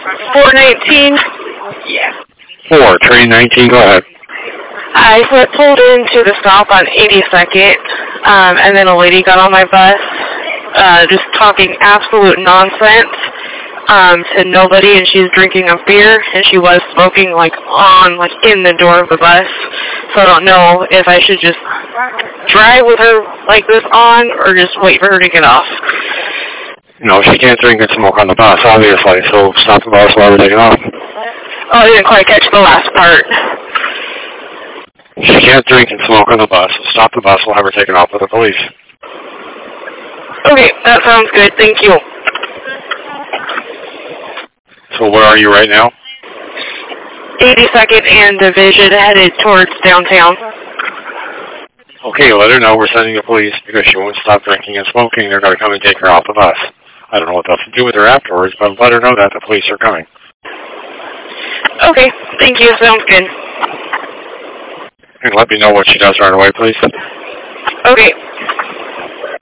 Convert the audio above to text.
419. Yeah. 4, train 19, go ahead. I pulled into the stop on 82nd, and then a lady got on my bus, just talking absolute nonsense to nobody, and she's drinking a beer, and she was smoking, in the door of the bus. So I don't know if I should just drive with her like this on, or just wait for her to get off. No, she can't drink and smoke on the bus, obviously, so stop the bus while we're taking off. Oh, I didn't quite catch the last part. She can't drink and smoke on the bus, so stop the bus while we're taking off with the police. Okay, that sounds good, thank you. So where are you right now? 82nd and Division, headed towards downtown. Okay, let her know we're sending the police because she won't stop drinking and smoking. They're going to come and take her off the bus. I don't know what they'll do with her afterwards, but let her know that the police are coming. Okay, thank you, sounds good. And let me know what she does right away, please. Okay.